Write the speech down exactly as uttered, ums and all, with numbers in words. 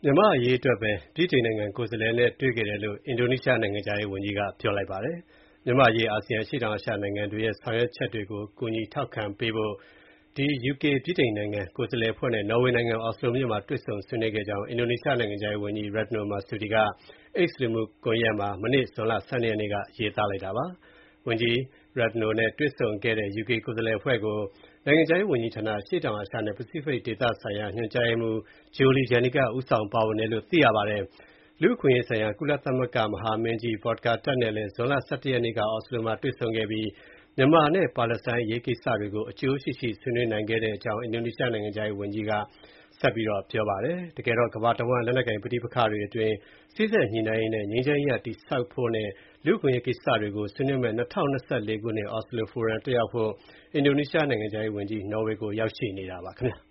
မြန်မာ့အရေးအတွက်ပဲဗြိတိန်နိုင်ငံကိုယ်စားလှယ်နဲ့တွေ့ခဲ့တယ်လို့အင်ဒိုနီးရှားနိုင်ငံခြားရေးဝန်ကြီးကပြောလိုက်ပါတယ်။မြန်မာ့အရေးအာဆီယံအရှေ့တောင်အာရှနိုင်ငံတွေရဲ့ဆောင်ရွက်ချက်တွေကိုကူညီထောက်ခံပေးဖို့ ယူကေ ဗြိတိန်နိုင်ငံကိုယ်စားလှယ်အဖွဲ့နဲ့နော်ဝေနိုင်ငံအော်စလိုမြို့မှာတွေ့ဆုံဆွေးနွေးခဲ့ကြောင်းအင်ဒိုနီးရှားနိုင်ငံခြားရေးဝန်ကြီး Retno Marsudi က X လူမှုကွန်ယက်မှာ မနေ့ ဇွန်လ ၁၂ ရက်နေ့က ရေးသားလိုက်တာပါ။ ဝန်ကြီး Retno နဲ့တွေ့ဆုံခဲ့တဲ့ ယူကေ ကိုယ်စားလှယ်အဖွဲ့ကို နိုင်ငံခြားရေးဝန်ကြီးဌာန အရှေ့တောင်အာရှနဲ့ ပစိဖိတ်ဒေသဆိုင်ရာ ညွှန်ကြားရေးမှူး Jolie Janica ဦးဆောင်ပါဝင်တယ်လို့ သိရပါတယ်။ လူ့အခွင့်အရေးဆိုင်ရာ ကုလသမဂ္ဂမဟာမင်းကြီး Volker Turk နဲ့လည်း ဇွန်လ ၁၁ ရက်နေ့က အော်စလိုမှာတွေ့ဆုံခဲ့ပြီး မြန်မာနဲ့ ပါလက်စတိုင်းအရေးကိစ္စတွေကို အကျိုးရှိရှိဆွေးနွေးနိုင်ခဲ့ကြောင်း အင်ဒိုနီးရှားနိုင်ငံခြားရေးဝန်ကြီးက ဆက်ပြောပါတယ်။ တကယ်တော့ ကမ္ဘာတဝှမ်းလက်နက်ကိုင်ပဋိပက္ခတွေအတွင်း စေ့စပ်ညှိနှိုင်းရေးနဲ့ ငြိမ်းချမ်းရေးတည်ဆောက်ဖို့နဲ့ လူ့အခွင့်အရေးကိစ္စတွေကိုဆွေးနွေးမယ့် ၂၀၂၄ ခုနှစ် အော်စလိုဖိုရမ်တက်ရောက်ဖို့ အင်ဒိုနီးရှားနိုင်ငံခြားရေးဝန်ကြီး နော်ဝေကိုရောက်ရှိနေတာပါခင်ဗျာ